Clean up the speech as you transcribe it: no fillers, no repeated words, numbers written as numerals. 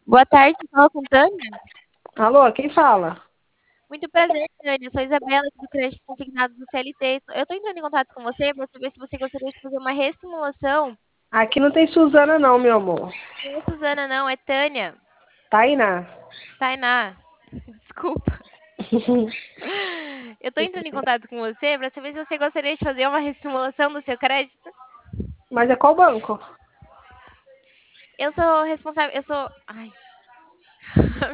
Boa tarde, fala com Tânia. Alô, quem fala? Muito prazer, Tânia. Sou Isabela, aqui do crédito consignado do CLT. Eu estou entrando em contato com você para saber se você gostaria de fazer uma ressimulação. Aqui não tem Suzana não, meu amor. Não é Suzana, não, é Tânia. Tainá. Tainá, desculpa. Eu estou entrando em contato com você para saber se você gostaria de fazer uma ressimulação do seu crédito. Mas é qual banco? Eu sou responsável, eu sou... Ai,